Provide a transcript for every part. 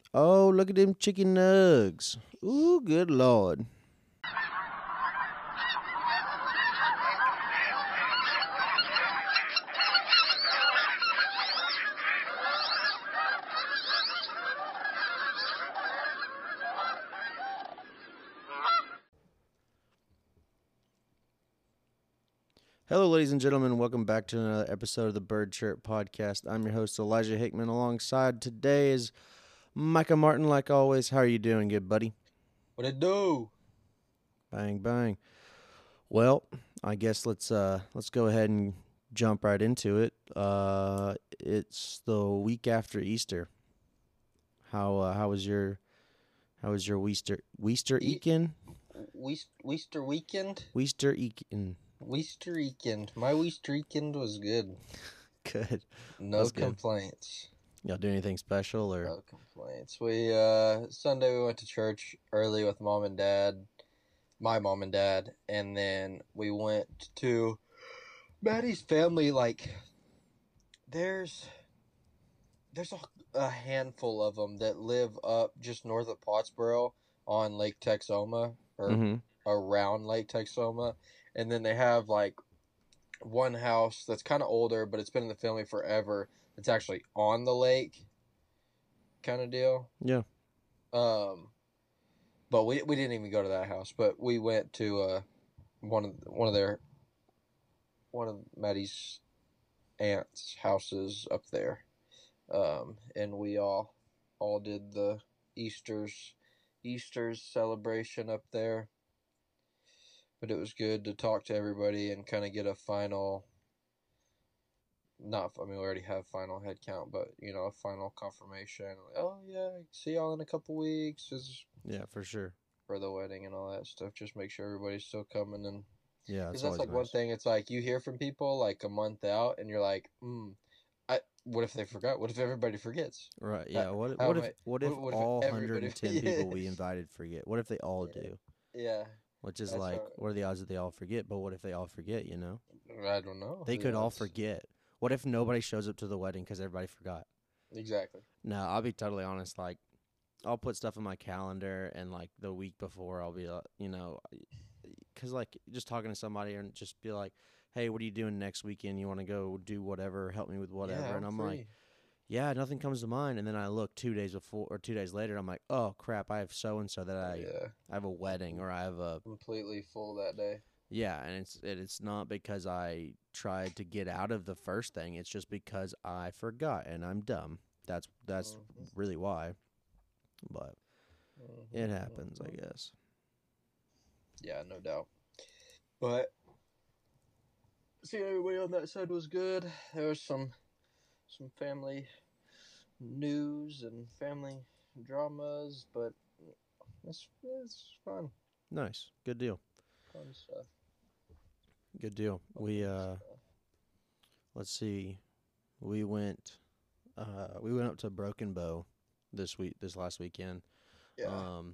Oh, look at them chicken nugs. Ooh, good lord. Hello, ladies and gentlemen. Welcome back to another episode of the Bird Chirp Podcast. I'm your host, Elijah Hickman. Alongside today is Micah Martin, like always. How are you doing, good buddy? What it do? Bang, bang. Well, I guess let's go ahead and jump right into it. It's the week after Easter. How was your Weester E- Eakin? Weester weekend? Weester Eakin. Weester weekend. My Weester weekend was good. Good. No That's good. complaints. Y'all do anything special or? No complaints. We Sunday we went to church early with mom and dad, my mom and dad, and then we went to Maddie's family. Like, there's a handful of them that live up just north of Pottsboro on Lake Texoma or Mm-hmm. around Lake Texoma, and then they have like one house that's kind of older, but it's been in the family forever. It's actually on the lake, kind of deal. Yeah. Um, but we didn't even go to that house, but we went to one of Maddie's aunt's houses up there. And we all did the Easter's celebration up there. But it was good to talk to everybody and kind of get a final. Not, I mean, we already have final head count, but a final confirmation. Like, oh yeah, see y'all in a couple weeks. Just Yeah, for sure. for the wedding and all that stuff. Just make sure everybody's still coming, and Yeah, because it's that's always like one nice. thing. It's like you hear from people like a month out, and you're like, what if they forgot? What if everybody forgets? Right. How, Yeah. What how what am if I? what if What if all everybody? 110 Yeah, people we invited forget? What if they all yeah, do? yeah. Which is That's like, what what are the odds that they all forget? But what if they all forget? I don't know. They could all That's forget. What if nobody shows up to the wedding because everybody forgot? exactly. No, I'll be totally honest. Like, I'll put stuff in my calendar, and like the week before, I'll be, because like just talking to somebody and just be like, hey, what are you doing next weekend? You want to go do whatever, help me with Yeah, whatever? And I'm I'm like, free. yeah, nothing comes to mind. And then I look 2 days before or 2 days later, I'm like, oh crap, I have so and so that Yeah, I have a wedding or I have a completely full that day. yeah, and it's not because I tried to get out of the first thing. It's just because I forgot and I'm dumb. That's Hmm. really why. But Hmm. it happens, I Hmm. guess. Yeah, no doubt. But seeing everybody on that side was good. There was some family news and family dramas, but it's fun, Nice, good deal, fun stuff, good deal. We fun stuff. let's see, we went we went up to Broken Bow this last weekend. Yeah, Um,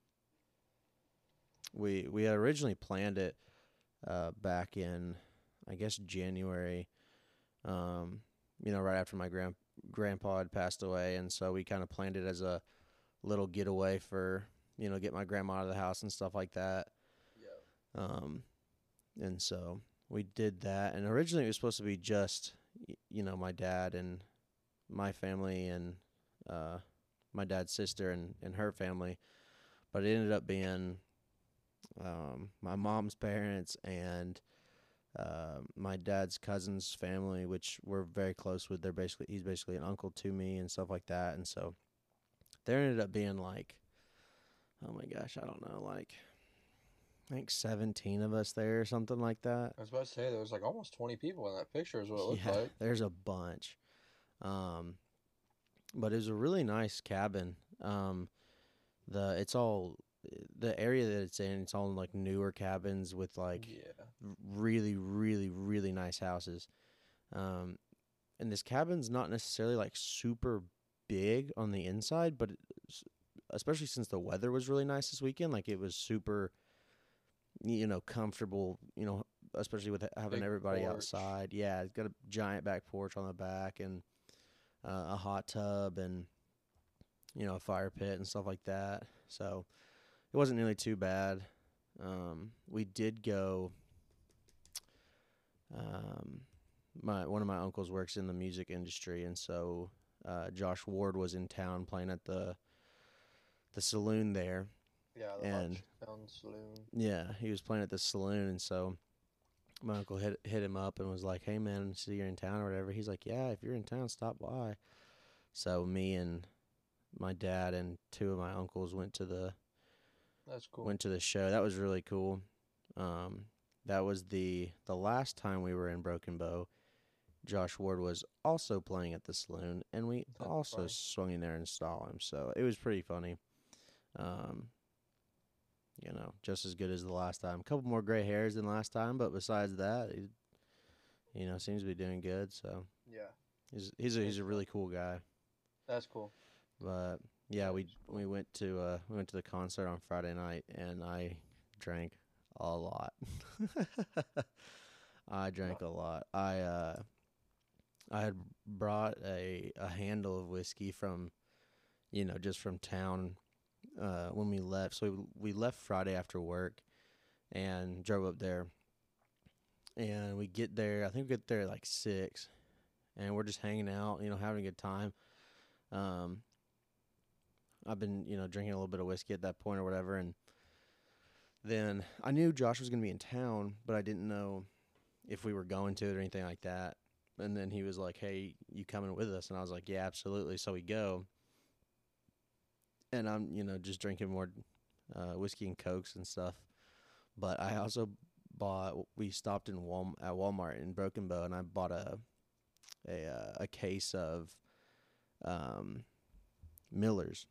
we had originally planned it back in I guess January. Um, right after my grandpa had passed away, and so we kind of planned it as a little getaway for get my grandma out of the house and stuff like that. yeah. Um, and so we did that, and originally it was supposed to be just my dad and my family and uh, my dad's sister and her family, but it ended up being my mom's parents and my dad's cousin's family, which we're very close with. He's basically an uncle to me and stuff like that. And so there ended up being like, oh my gosh, I don't know, like I think 17 of us there or something like that. I was about to say there was like almost 20 people in that picture. Is what it looked Yeah, like. there's a bunch. Um, but it was a really nice cabin. It's all the area that it's in. It's all like newer cabins with like Yeah. really, really, really nice houses. Um, and this cabin's not necessarily like super big on the inside, but especially since the weather was really nice this weekend, like it was super, comfortable, especially with having Big everybody porch. outside. Yeah, it's got a giant back porch on the back and a hot tub and a fire pit and stuff like that. So it wasn't nearly too bad. We did go. Um, one of my uncles works in the music industry, and so Josh Ward was in town playing at the saloon there. Yeah, the And Hodgetown Saloon. yeah, he was playing at the saloon, and so my uncle hit him up and was like, "Hey man, see you're in town or whatever." He's like, "Yeah, if you're in town, stop by." So me and my dad and two of my uncles That's cool. went to the show. That was really cool. Um, that was the last time we were in Broken Bow. Josh Ward was also playing at the saloon, and we That's also funny. swung in there and saw him. So it was pretty funny. Um, just as good as the last time. A couple more gray hairs than last time, but besides that, he seems to be doing good. So Yeah, he's it's a fun. really cool guy. That's cool. But yeah, That we is cool. we went to the concert on Friday night, and I drank a lot. I drank No. a lot. I had brought a handle of whiskey from just from town when we left. So we left Friday after work and drove up there, and we get there. I think we get there at like 6, and we're just hanging out, having a good time. Um, I've been drinking a little bit of whiskey at that point or whatever, and then I knew Josh was gonna be in town, but I didn't know if we were going to it or anything like that. And then he was like, "Hey, you coming with us?" And I was like, "Yeah, absolutely." So we go, and I'm just drinking more whiskey and cokes and stuff. But I also bought. We stopped at Walmart in Broken Bow, and I bought a case of um, Millers,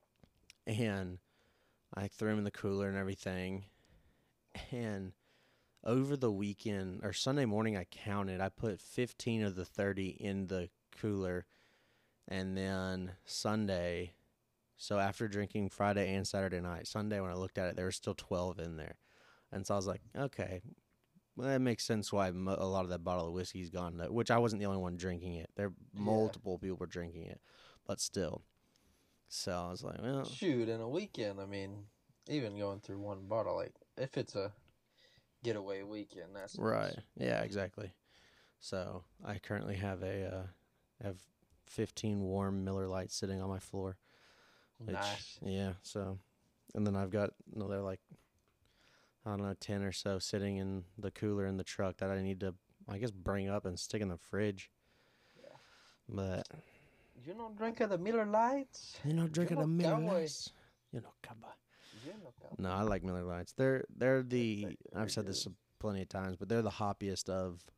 and I threw them in the cooler and everything. And over the weekend or Sunday morning, I counted. I put 15 of the 30 in the cooler, and then Sunday. So after drinking Friday and Saturday night, Sunday when I looked at it, there was still 12 in there, and so I was like, okay, well, that makes sense why a lot of that bottle of whiskey's gone. Which I wasn't the only one drinking it. There Yeah. multiple people were drinking it, but still. So I was like, well, Shoot, in a weekend, I mean, even going through one bottle, like, if it's a getaway weekend, that's right, nice. yeah, exactly. So I currently have 15 warm Miller Lights sitting on my floor, which Nice. yeah. So, and then I've got another like I don't know 10 or so sitting in the cooler in the truck that I need to I guess bring up and stick in the fridge. Yeah. But You know, drink of the Miller Lights. You drinking a know, Miller cowboy. Lights. Cowboy. You know, No, cowboy. I like Miller Lights. They're They're the I've very said good. this plenty of times, but they're the hoppiest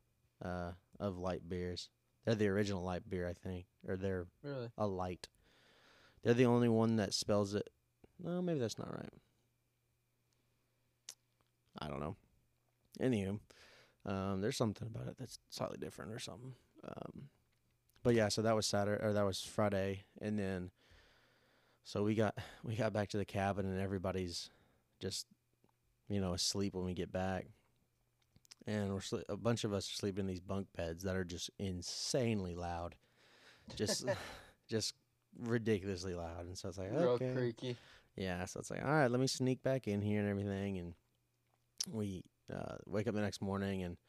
of light beers. They're the original light beer, I think, or they're Really. a light. They're the only one that spells it. No, maybe that's not right. I don't know. Anywho, there's something about it that's slightly different or something. But yeah, so that was Saturday or that was Friday, and then so we got back to the cabin and everybody's just asleep when we get back, and a bunch of us are sleeping in these bunk beds that are just insanely loud, just just ridiculously loud, and so it's like Real okay, creaky. yeah, so it's like all right, let me sneak back in here and everything, and we wake up the next morning and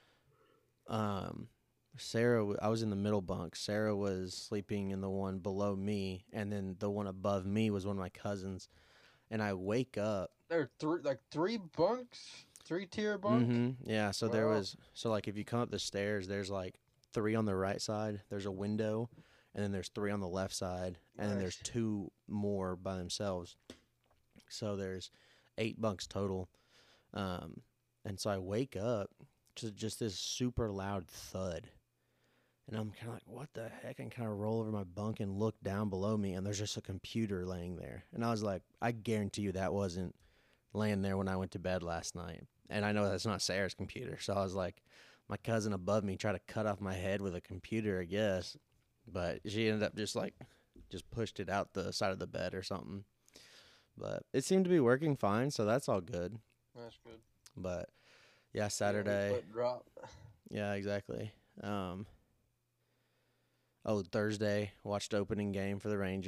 um Sarah, I was in the middle bunk. Sarah was sleeping in the one below me, and then the one above me was one of my cousins. And I wake up. There are three bunks, 3-tier bunk. Mm-hmm. Yeah. So there Wow. was like if you come up the stairs, there's like 3 on the right side. There's a window, and then there's 3 on the left side, and then there's Nice. 2 more by themselves. So there's 8 bunks total. Um, and so I wake up to just this super loud thud. And I'm kind of like, what the heck? And kind of roll over my bunk and look down below me, and there's just a computer laying there. And I was like, I guarantee you that wasn't laying there when I went to bed last night. And I know that's not Sarah's computer. So I was like, my cousin above me tried to cut off my head with a computer, I guess. But she ended up just pushed it out the side of the bed or something. But it seemed to be working fine, so that's all good. That's good. But yeah, Yeah, we Saturday. put drop. Yeah, exactly. Um, Thursday, watched opening game for the Rangers.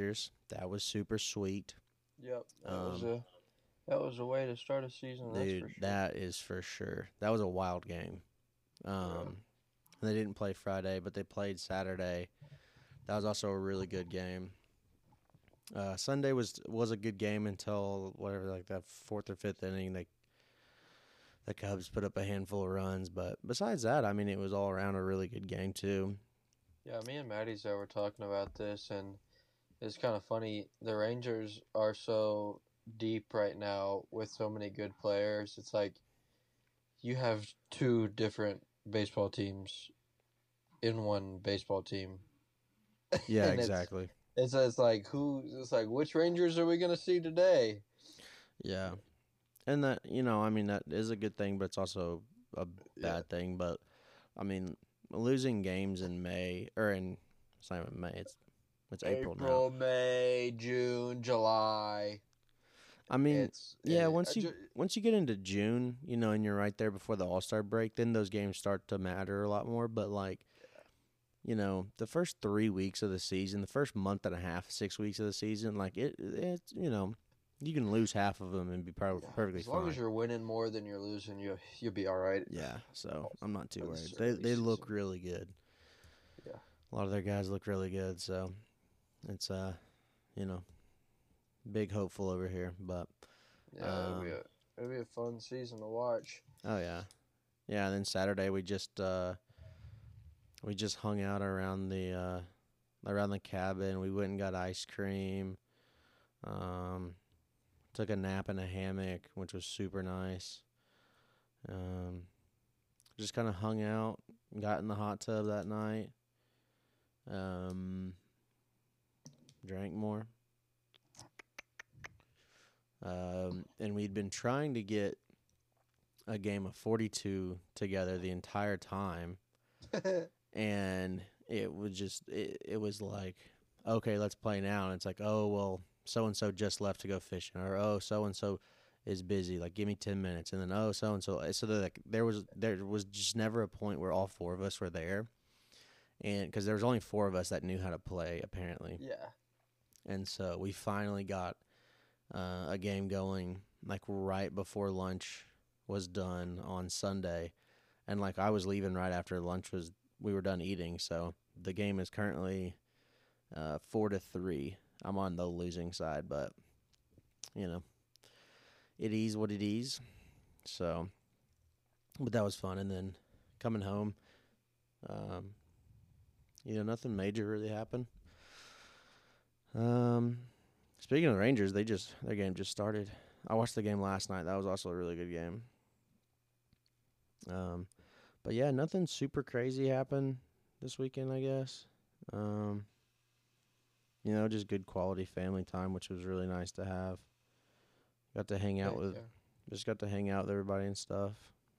That was super sweet. Yep, Um, that was a way to start a season. That's dude, for sure. that is for sure. That was a wild game. Yeah. They didn't play Friday, but they played Saturday. That was also a really good game. Sunday was a good game until whatever, like that fourth or fifth inning. The Cubs put up a handful of runs, but besides that, I mean, it was all around a really good game too. Yeah, me and Maddie's were talking about this, and it's kind of funny. The Rangers are so deep right now with so many good players. It's like you have two different baseball teams in one baseball team, Yeah, and exactly. it's like which Rangers are we gonna see today? Yeah, and that, I mean, that is a good thing, but it's also a Yeah, bad thing. But I mean, losing games in May or in it's not even May. It's April now. April, May, June, July. I mean, It's yeah, once you get into June, and you're right there before the All-Star break, then those games start to matter a lot more. But like, the first 3 weeks of the season, the first month and a half, 6 weeks of the season, like it's you can lose half of them and be yeah, perfectly as long as fine. you're winning more than you're losing, you'll be all right. Yeah, so I'm not too For worried. this They early they look season. really good. Yeah, A lot of their guys look really good, so it's you know, big hopeful over here. But yeah, um, it'll be a fun season to watch. oh yeah, yeah. And then Saturday we just hung out around the cabin. We went and got ice cream. Um, took a nap in a hammock, which was super nice. Um, just kind of hung out, got in the hot tub that night. Um, drank more. And we'd been trying to get a game of 42 together the entire time, and it was like, okay, let's play now. And it's like, oh well, so and so just left to go fishing, or oh, so and so is busy, like give me 10 minutes. And then oh, so and so, like there was just never a point where all four of us were there, and because there was only four of us that knew how to play apparently. Yeah, And so we finally got a game going like right before lunch was done on Sunday, and like I was leaving right after lunch was we were done eating. So the game is currently 4-3. I'm on the losing side, but you know it is what it is. So, but that was fun. And then coming home, um, nothing major really happened. Um, Speaking of the Rangers, their game just started. I watched the game last night. That was also a really good game. Um, but yeah, nothing super crazy happened this weekend, I guess. Um, just good quality family time, which was really nice to have. Got to hang out heck with, yeah. just got to hang out with everybody and stuff.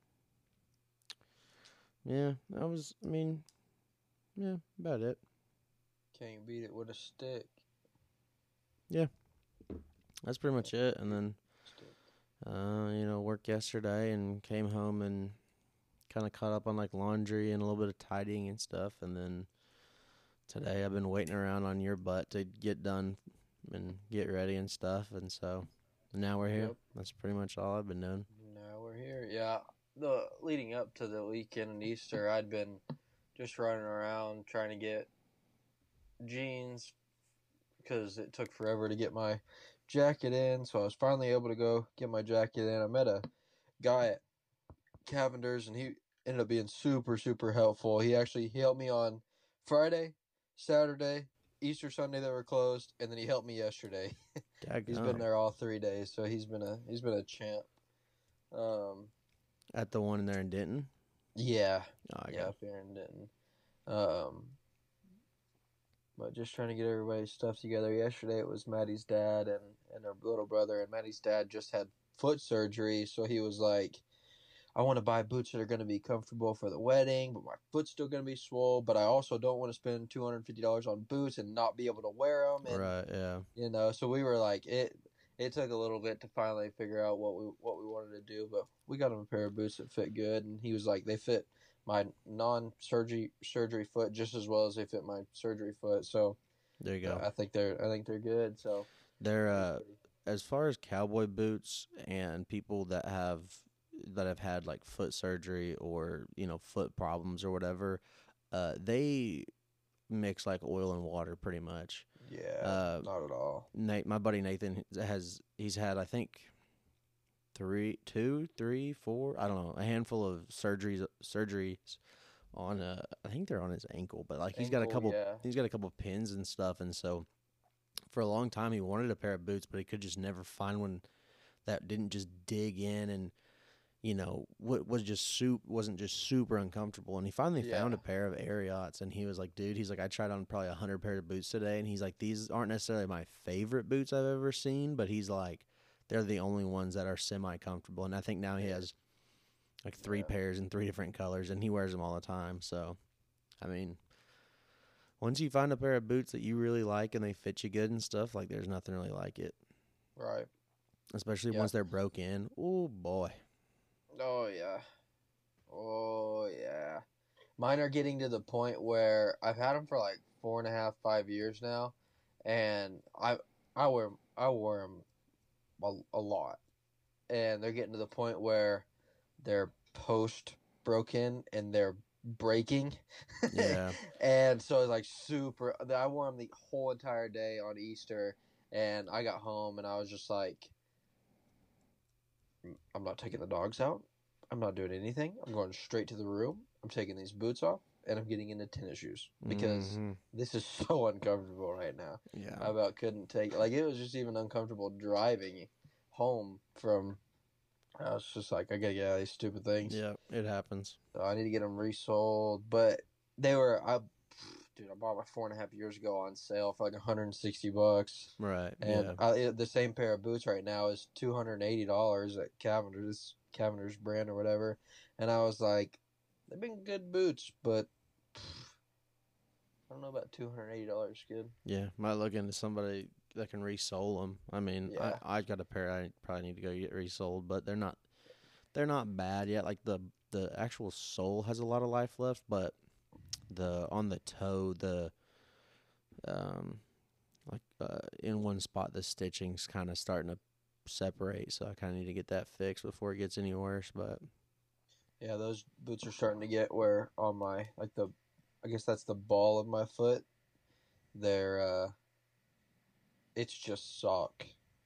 Yeah, I mean, yeah, about it. Can't beat it with a stick. Yeah, that's pretty much it. And then, Stick. worked yesterday and came home and kind of caught up on like laundry and a little bit of tidying and stuff. And then today I've been waiting around on your butt to get done and get ready and stuff. And so now we're here. Yep. That's pretty much all I've been doing. Now we're here. Yeah. The leading up to the weekend and Easter, I'd been just running around trying to get jeans because it took forever to get my jacket in. So I was finally able to go get my jacket in. I met a guy at Cavender's, and he ended up being super, super helpful. He helped me on Friday, Saturday, Easter Sunday that were closed, and then he helped me yesterday. He's been Daggone. there all 3 days, so he's been a champ. Um, At the one in there in Denton? yeah, Oh, yeah, okay. up here in Denton. Um, but just trying to get everybody's stuff together. Yesterday it was Maddie's dad and her little brother, and Maddie's dad just had foot surgery, so he was like, I want to buy boots that are going to be comfortable for the wedding, but my foot's still going to be swole. But I also don't want to spend $250 on boots and not be able to wear them. And Right, yeah. so we were like, it. It took a little bit to finally figure out what we wanted to do, but we got him a pair of boots that fit good, and he was like, they fit my non surgery foot just as well as they fit my surgery foot. So There you But go. I think they're good. So They're it was pretty. as far as cowboy boots and people that have had like foot surgery or foot problems or whatever, they mix like oil and water pretty much. Yeah, Uh, not at all. My buddy Nathan he's had I think two, three, four, I don't know, a handful of surgeries on I think they're on his ankle, but like Ankle, yeah. he's got a couple pins and stuff, and so for a long time he wanted a pair of boots, but he could just never find one that didn't just dig in and what wasn't just super uncomfortable. And he finally found Yeah. a pair of Ariats, and he was like, dude, he's like, I tried on probably 100 pairs of boots today, and he's like, these aren't necessarily my favorite boots I've ever seen, but he's like, they're the only ones that are semi comfortable. And I think now he has like three Yeah. pairs in three different colors, and he wears them all the time. So, I mean, once you find a pair of boots that you really like and they fit you good and stuff, like there's nothing really like it, Right. especially Yeah. once they're broke in. Oh boy. Oh yeah. Oh yeah. Mine are getting to the point where I've had them for like 4.5, 5 years now, and I wore them a lot, and they're getting to the point where they're post broken and they're breaking, Yeah. and so it's like super. I wore them the whole entire day on Easter, and I got home and I was just like, I'm not taking the dogs out. I'm not doing anything. I'm going straight to the room. I'm taking these boots off and I'm getting into tennis shoes because Mm-hmm. this is so uncomfortable right now. Yeah. I about couldn't take like it was just even uncomfortable driving home from. I was just like, I gotta get out of these stupid things. Yeah, it happens. So I need to get them resold, but dude, I bought my 4.5 years ago on sale for like $160. Right. And Yeah. the same pair of boots right now is $280 at Cavender's brand or whatever. And I was like, they've been good boots, but I don't know about $280, kid. Yeah. Might look into somebody that can resole them. I mean, Yeah. I got a pair I probably need to go get resold, but they're not bad yet. Like the actual sole has a lot of life left, but the on the toe um in one spot the stitching's kind of starting to separate, so I kind of need to get that fixed before it gets any worse. But Yeah, those boots are starting to get where on my I guess that's the ball of my foot. They're it's just sock.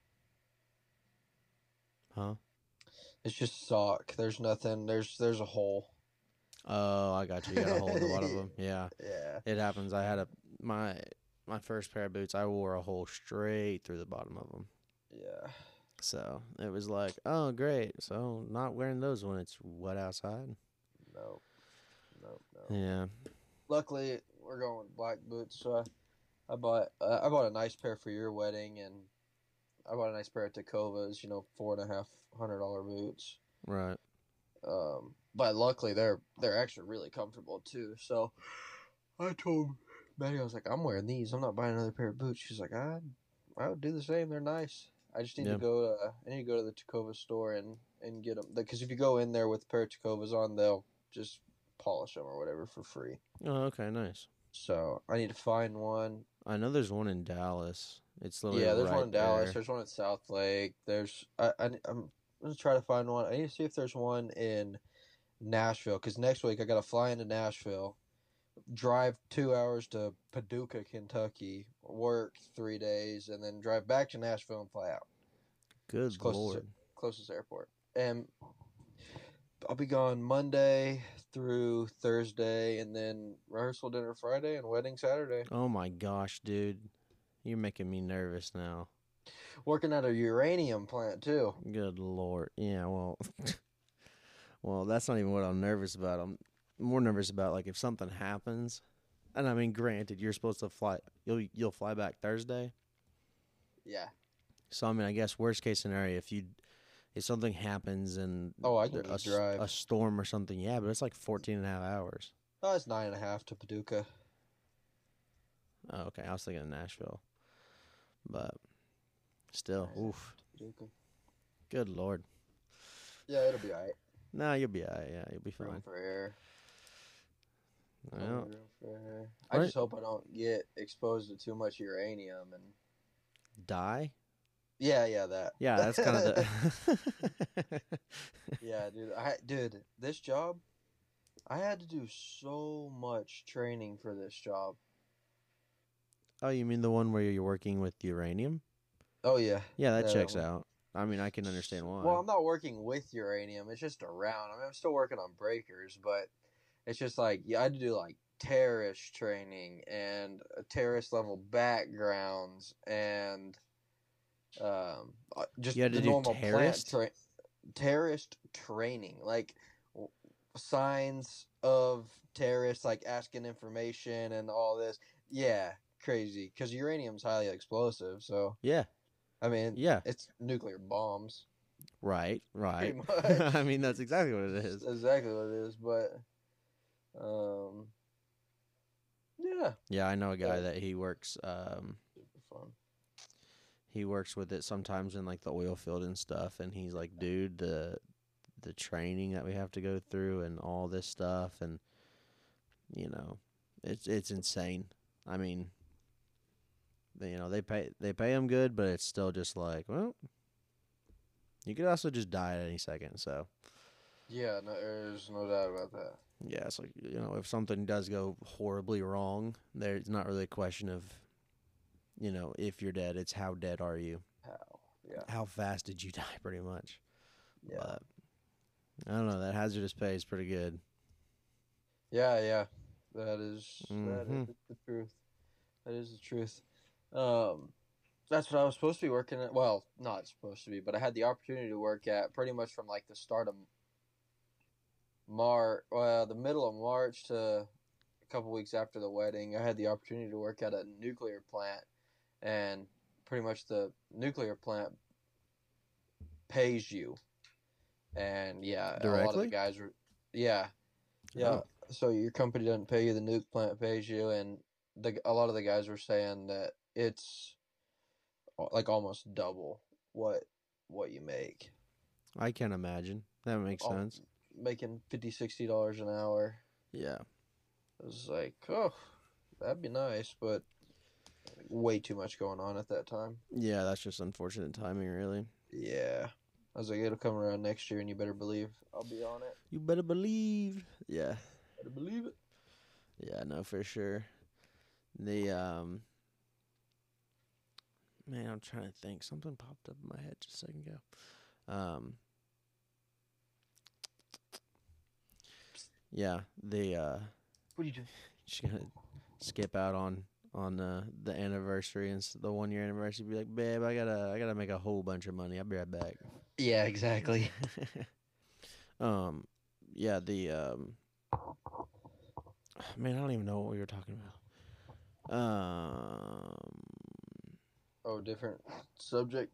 huh? It's just sock. There's nothing. There's a hole. Oh, I got you. You got a hole in the bottom of them. Yeah, Yeah. it happens. I had my first pair of boots. I wore a hole straight through the bottom of them. Yeah. So it was like, oh, great. So not wearing those when it's wet outside. No. No. Yeah. Luckily, we're going with black boots. So I bought a nice pair for your wedding, and I bought a nice pair of Tacovas. $4,500 boots. Right. But luckily they're actually really comfortable too. So I told Maddie, I was like, I'm wearing these. I'm not buying another pair of boots. She's like, I would do the same. They're nice. I just need Yeah. to go. I need to go to the Tacova store and get them because if you go in there with a pair of Tacovas on, they'll just polish them or whatever for free. Oh, okay, nice. So I need to find one. I know there's one in Dallas. It's literally Yeah, there's right one in Dallas. there. There's one at South Lake. I'm gonna try to find one. I need to see if there's one in Nashville because next week I got to fly into Nashville, drive 2 hours to Paducah, Kentucky, work 3 days, and then drive back to Nashville and fly out. Good It's Lord. closest airport. And I'll be gone Monday through Thursday, and then rehearsal dinner Friday and wedding Saturday. Oh my gosh, dude. You're making me nervous now. Working at a uranium plant too. Good Lord. Yeah, well, well, that's not even what I'm nervous about. I'm more nervous about like if something happens. And I mean, granted, you're supposed to fly. You'll fly back Thursday. Yeah. So I mean, I guess worst case scenario, if something happens and Oh, I can just drive. a storm or something, yeah, but it's like 14 and a half hours. Oh, it's 9.5 to Paducah. Oh, okay. I was thinking of Nashville, but still, oof. Paducah. Good Lord. Yeah, it'll be alright. Nah, you'll be alright. Yeah, you'll be Room fine. for air. Well, room for her. I what? just hope I don't get exposed to too much uranium and Die? yeah, that. Yeah, that's kind of the. Yeah, dude, this job, I had to do so much training for this job. Oh, you mean the one where you're working with uranium? Oh yeah, Yeah, that that checks one. out. I mean, I can understand Well, why. I'm not working with uranium. It's just around. I mean, I'm still working on breakers, but it's just like I had to do like terrorist training and terrorist level backgrounds and just You had to the do normal terrorist? terrorist training, like signs of terrorists, like asking information and all this. Yeah, crazy because uranium's highly explosive. So Yeah, I mean, yeah. it's nuclear bombs, Right, pretty right. I much. mean, that's exactly what it It's is. exactly what it is. But um, yeah, Yeah, I know a guy that that he works. super fun. He works with it sometimes in like the oil field and stuff, and he's like, dude, the training that we have to go through and all this stuff, and you know, it's insane. I mean, they pay him good, but it's still just like, well, you could also just die at any second. So Yeah, no, there's no doubt about that. yeah, it's like if something does go horribly wrong, there's not really a question of if you're dead. It's how dead are you? How? Yeah, How fast did you die? Pretty much. yeah, But I don't know. That hazardous pay is pretty good. yeah. That is Mm-hmm. the truth. That is the truth. Um, that's what I was supposed to be working at. Well, not supposed to be, but I had the opportunity to work at pretty much from like the start of March, well, the middle of March to a couple weeks after the wedding. I had the opportunity to work at a nuclear plant, and pretty much the nuclear plant pays you. And yeah, a lot of the Directly? guys were, yeah, yeah. Oh, So your company doesn't pay you, the nuke plant pays you, and a lot of the guys were saying that it's like almost double what what you make. I can imagine. That makes Oh, sense. making $50-$60 an hour. Yeah. It was like, oh, that'd be nice, but way too much going on at that time. Yeah, that's just unfortunate timing, really. Yeah. I was like, it'll come around next year, and you better believe I'll be on it. You better believe. Yeah. Better believe it. Yeah, no, for sure. The man, I'm trying to think. Something popped up in my head just a second ago. Yeah, What are you doing? just gonna skip out on the anniversary and the 1 year anniversary. Be like, babe, I gotta make a whole bunch of money. I'll be right back. Yeah, exactly. um, yeah, the man, I don't even know what we were talking about. Oh, different subject.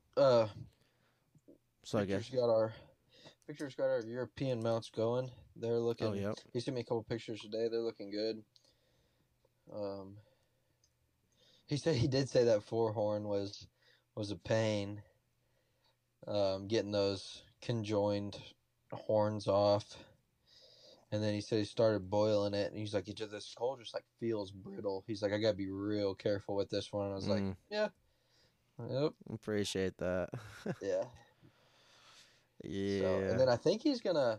So I guess. Victor's got our European mounts going. They're Oh, looking. yep. He sent me a couple pictures today. They're looking good. He said he did say that four horn was a pain. Getting those conjoined horns off, and then he said he started boiling it, and he's like, this coal just like feels brittle. He's like, I gotta be real careful with this one. And I was like, yeah, yep, Appreciate that. yeah. So, and Yeah. then I think he's gonna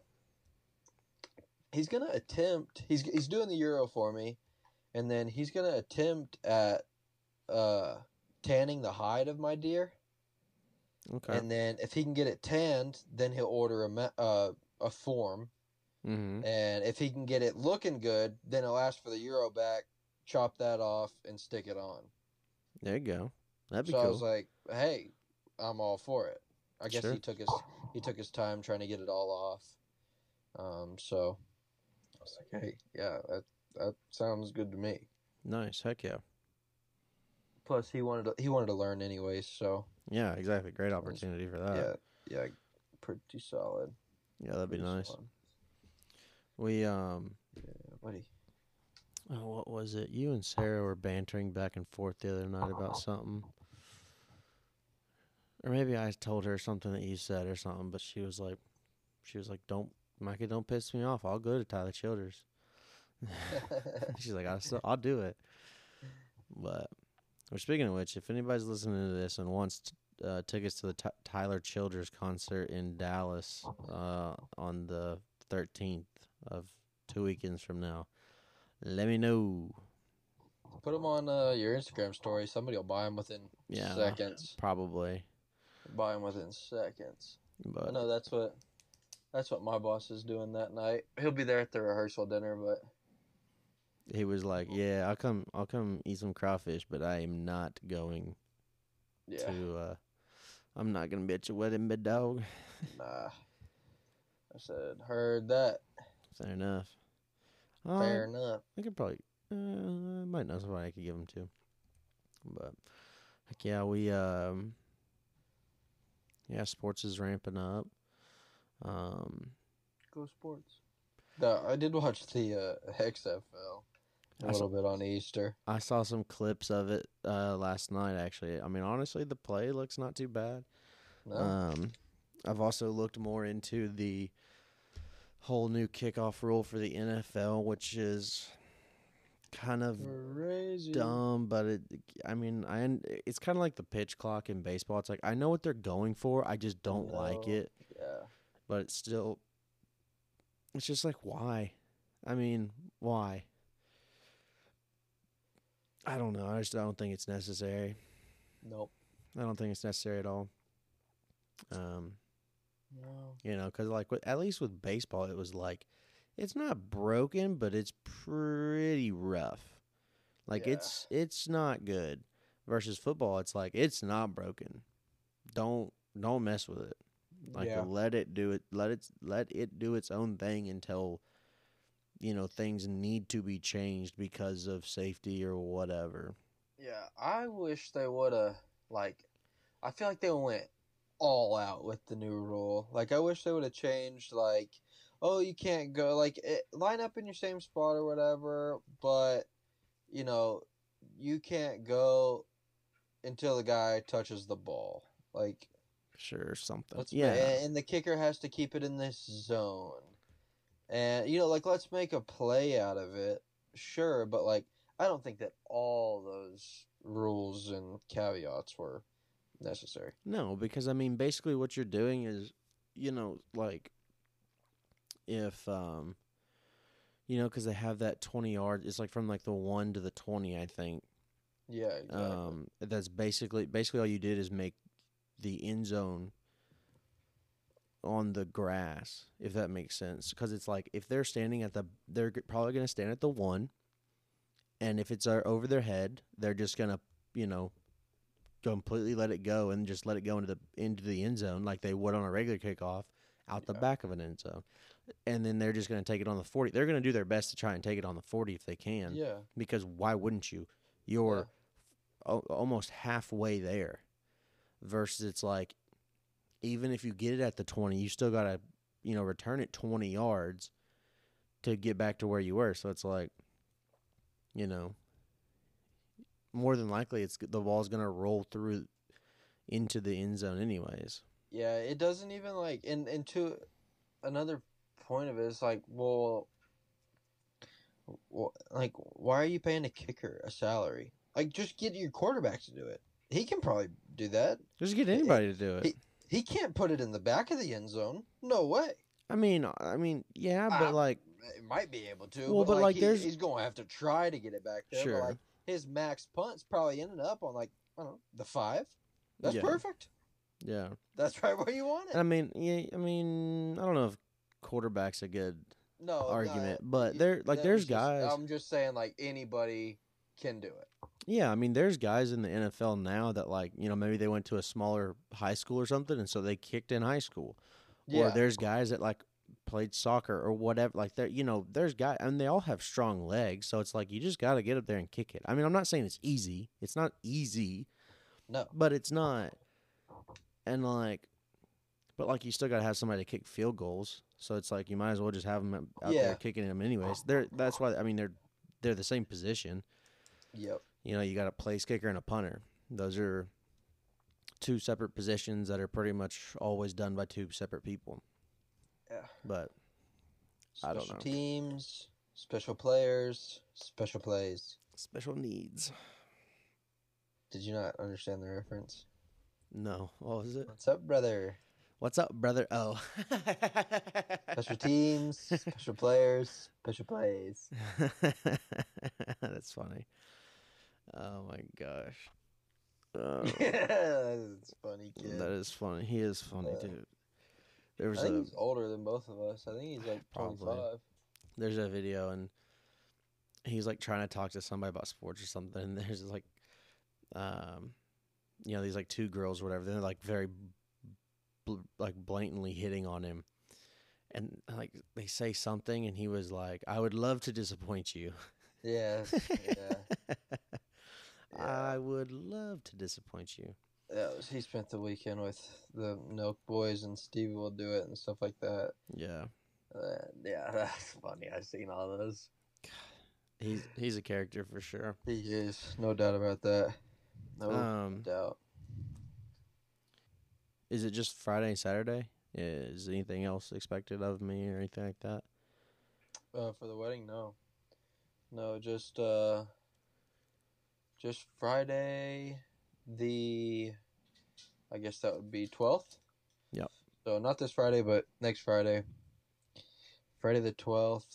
attempt. He's doing the Euro for me, and then he's gonna attempt at tanning the hide of my deer. Okay. And then if he can get it tanned, then he'll order a form. Mm-hmm. And if he can get it looking good, then he'll ask for the Euro back, chop that off, and stick it on. There you go. That'd be So I was cool. like, hey, I'm all for it. I guess Sure. he took his time trying to get it all off. So I was like, hey, yeah, that sounds good to me. Nice. Heck yeah. Plus, he wanted to learn anyways, so Yeah, exactly. Great opportunity for that. yeah, pretty solid. Yeah, that'd be Pretty nice. solid. We Yeah, buddy. oh, what was it? You and Sarah were bantering back and forth the other night about something. Or maybe I told her something that you said or something, but she was like, don't, Mikey, don't piss me off. I'll go to Tyler Childers. She's like, I'll do it. But we're speaking of which, if anybody's listening to this and wants tickets to the Tyler Childers concert in Dallas on the 13th of 2 weekends from now, let me know. Put them on your Instagram story. Somebody will buy them within seconds. Probably. Buy them within seconds. But I know that's what my boss is doing that night. He'll be there at the rehearsal dinner, but he was like, "Yeah, I'll come eat some crawfish, but I am not going to. I'm not gonna be at your wedding, big dog." Nah. I said, heard that. Fair enough. Fair enough. I could probably, might know somebody I could give them to. But heck yeah, we sports is ramping up. Go sports. I did watch the XFL a little bit on Easter. I saw some clips of it last night, actually. I mean, honestly, the play looks not too bad. No. I've also looked more into the whole new kickoff rule for the NFL, which is kind of crazy, dumb, but it's kind of like the pitch clock in baseball. It's like, I know what they're going for, I just don't like it. Yeah. But it's just like, why? I mean, why? I don't know. I don't think it's necessary. Nope. I don't think it's necessary at all. No. You know, because at least with baseball, it was like, it's not broken, but it's pretty rough. Like, it's not good. Versus football, it's like, it's not broken. Don't mess with it. Like, let it do it. Let it do its own thing until, you know, things need to be changed because of safety or whatever. Yeah, I wish they would have, I feel like they went all out with the new rule. Like, I wish they would have changed, oh, you can't go, line up in your same spot or whatever, but, you know, you can't go until the guy touches the ball. Sure, something. And the kicker has to keep it in this zone. And, you know, let's make a play out of it. Sure, but, I don't think that all those rules and caveats were necessary. No, because, I mean, basically what you're doing is, you know, if, you know, because they have that 20 yard, it's from the 1 to the 20, I think. Yeah, exactly. That's basically all you did is make the end zone on the grass, if that makes sense. Because it's if they're standing they're probably going to stand at the 1, and if it's over their head, they're just going to, you know, completely let it go and just let it go into the end zone like they would on a regular kickoff out the back of an end zone. And then they're just going to take it on the 40. They're going to do their best to try and take it on the 40 if they can. Yeah. Because why wouldn't you? You're almost halfway there. Versus it's even if you get it at the 20, you still got to, you know, return it 20 yards to get back to where you were. So it's you know, more than likely the ball's going to roll through into the end zone anyways. Yeah, it doesn't even and to another point of it is well, why are you paying a kicker a salary? Just get your quarterback to do it. He can probably do that. Just get anybody to do it. He can't put it in the back of the end zone. No way. I mean, yeah, but it might be able to. Well, but he's going to have to try to get it back there. Sure. But his max punt's probably ended up on I don't know, the 5. That's perfect. Yeah. That's right where you want it. I mean, I don't know if quarterback's a good argument, but there's guys. I'm just saying anybody can do it. Yeah, I mean, there's guys in the NFL now that you know, maybe they went to a smaller high school or something, and so they kicked in high school. Yeah. Or there's guys that played soccer or whatever. You know, there's guys, and they all have strong legs, so it's you just got to get up there and kick it. I mean, I'm not saying it's easy. It's not easy. No. But it's not. And but you still got to have somebody to kick field goals. So it's you might as well just have them out there kicking them anyways. That's why, I mean, they're the same position. Yep. You know, you got a place kicker and a punter. Those are 2 separate positions that are pretty much always done by 2 separate people. Yeah. But I don't know. Teams. Special players, special plays. Special needs. Did you not understand the reference? No. What was it? What's up, brother? What's up, brother? Oh. Special teams, special players, special plays. That's funny. Oh my gosh. That's funny, kid. That is funny. He is funny, dude. There was I think he's older than both of us. I think he's like Probably. 25. There's a video and he's like trying to talk to somebody about sports or something. And there's like, these like two girls or whatever. They're like very like blatantly hitting on him. And like they say something and he was like, I would love to disappoint you. Yes, yeah. I would love to disappoint you. Yeah, he spent the weekend with the Milk Boys and Stevie Will Do It and stuff like that. Yeah. Yeah, that's funny. I've seen all those. He's a character for sure. He is, no doubt about that. No doubt. Is it just Friday and Saturday? Is anything else expected of me or anything like that? For the wedding, no. No, just Friday, I guess that would be 12th. Yep. So not this Friday, but next Friday. Friday the 12th.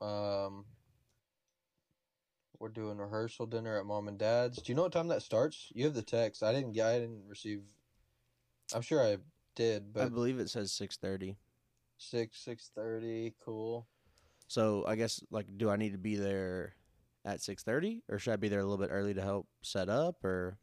We're doing rehearsal dinner at Mom and Dad's. Do you know what time that starts? You have the text. I didn't receive. I'm sure I did, but I believe it says 6:30. 6:30. Cool. So I guess do I need to be there at 6:30, or should I be there a little bit early to help set up? Or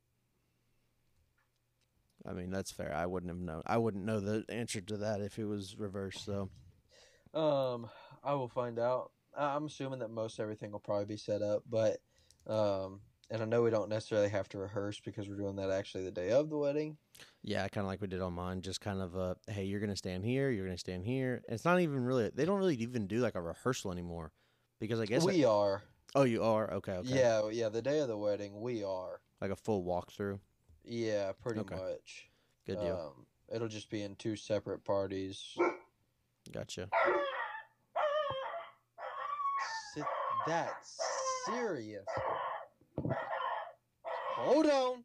I mean, that's fair. I wouldn't have known. I wouldn't know the answer to that if it was reversed. So I will find out. I'm assuming that most everything will probably be set up, but and I know we don't necessarily have to rehearse because we're doing that actually the day of the wedding. Yeah, kind of like we did on mine. Just kind of hey, you're gonna stand here. You're gonna stand here. And it's not even really. They don't really even do like a rehearsal anymore, because I guess we are. Oh, you are? Okay. Yeah. The day of the wedding, we are. Like a full walkthrough. Yeah, pretty much. Good deal. It'll just be in two separate parties. Gotcha. That's serious. Hold on.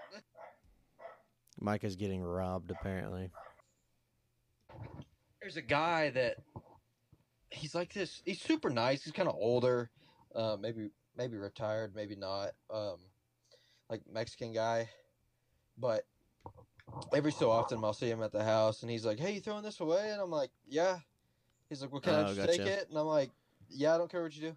Mike is getting robbed, apparently. There's a guy that he's like this. He's super nice. He's kind of older, maybe retired, maybe not. Like Mexican guy, but every so often I'll see him at the house, and he's like, "Hey, you throwing this away?" And I'm like, "Yeah." He's like, "Well, can I just take it?" And I'm like, "Yeah, I don't care what you do."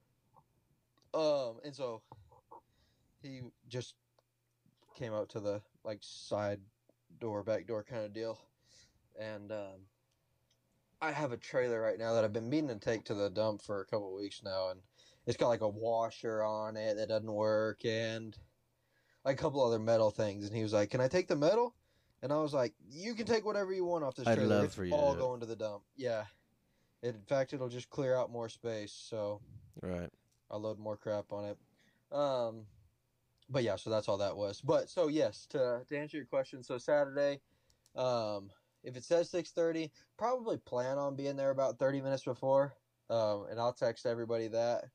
And so he just came out to the like side door, back door kind of deal, and I have a trailer right now that I've been meaning to take to the dump for a couple of weeks now, and it's got like a washer on it that doesn't work, and like a couple other metal things. And he was like, "Can I take the metal?" And I was like, "You can take whatever you want off this trailer. I'd love it's for you all to do going to the dump." Yeah. In fact, it'll just clear out more space, so Right. I'll load more crap on it. But yeah, so that's all that was. But so yes, to answer your question, so Saturday, if it says 6:30, probably plan on being there about 30 minutes before. And I'll text everybody that.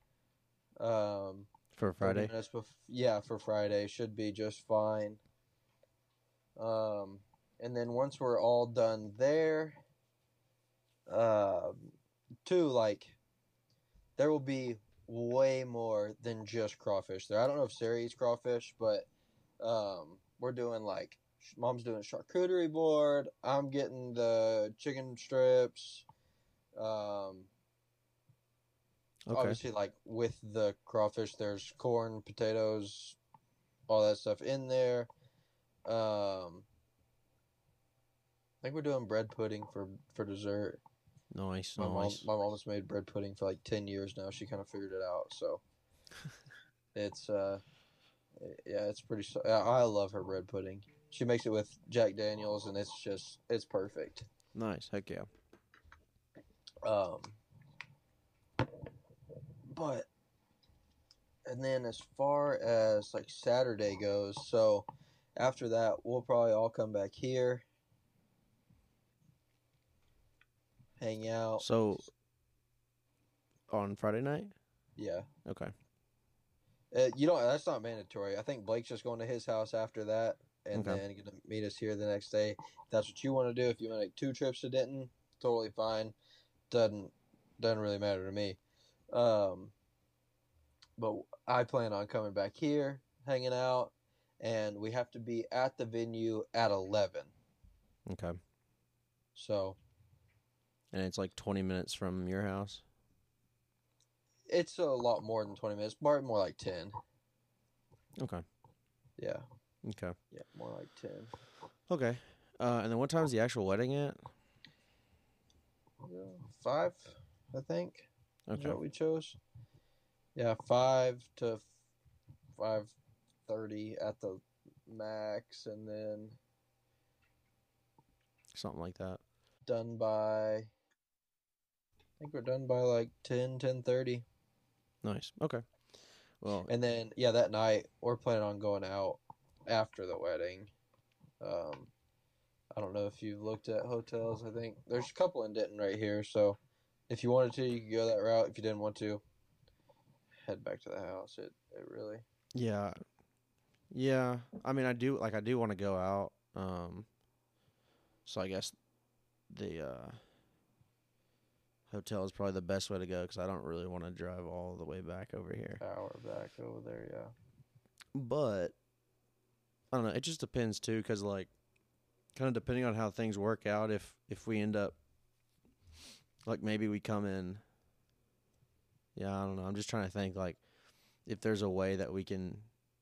For Friday? Yeah, for Friday should be just fine. And then once we're all done there, like there will be way more than just crawfish there. I don't know if Sarah eats crawfish, but we're doing like Mom's doing charcuterie board. I'm getting the chicken strips. Obviously, like with the crawfish, there's corn, potatoes, all that stuff in there. I think we're doing bread pudding for dessert. Nice. My mom has made bread pudding for like 10 years now. She kind of figured it out, so it's it's pretty. I love her bread pudding. She makes it with Jack Daniels, and it's perfect. Nice. Heck yeah. But and then as far as like Saturday goes, so after that we'll probably all come back here, hang out. So on Friday night? Yeah. Okay. You don't. That's not mandatory. I think Blake's just going to his house after that, and Okay. then gonna meet us here the next day. If that's what you want to do. If you want to make 2 trips to Denton, totally fine. Doesn't really matter to me. But I plan on coming back here, hanging out, and we have to be at the venue at 11. Okay. So And it's like 20 minutes from your house? it's a lot more than 20 minutes. More like 10. Okay. Yeah. Okay. Yeah, more like 10. Okay. And then what time is the actual wedding at? 5, I think. Is Okay. what we chose. Yeah, 5 to 5:30 at the max, and then Something like that. done by. I think we're done by like 10:30. Nice. Okay. Well, And then that night we're planning on going out after the wedding. I don't know if you've looked at hotels. I think there's a couple in Denton right here. So if you wanted to, you could go that route. If you didn't want to, head back to the house. It really. yeah. Yeah. I mean, I do want to go out. So I guess the hotel is probably the best way to go because I don't really want to drive all the way back over here. Hour back over there, yeah. But I don't know. It just depends too, because like, kind of depending on how things work out. If we end up like maybe we come in. Yeah, I don't know. I'm just trying to think like if there's a way that we can,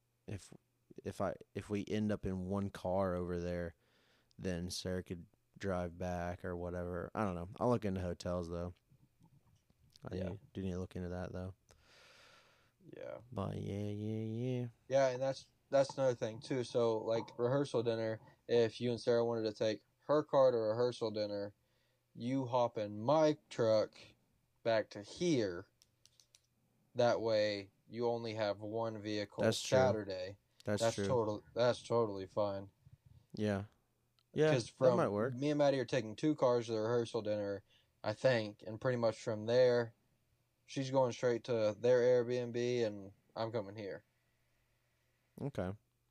if we end up in one car over there, then Sarah could drive back or whatever. I don't know. I'll look into hotels though. I do need to look into that though. Yeah. But yeah. Yeah, and that's another thing too. So like rehearsal dinner, if you and Sarah wanted to take her car to rehearsal dinner, you hop in my truck back to here. That way you only have one vehicle That's true. Saturday. That's true. That's totally fine. Yeah. Yeah, Because that might work. me and Maddie are taking 2 cars to the rehearsal dinner, I think, and pretty much from there, she's going straight to their Airbnb, and I'm coming here. Okay.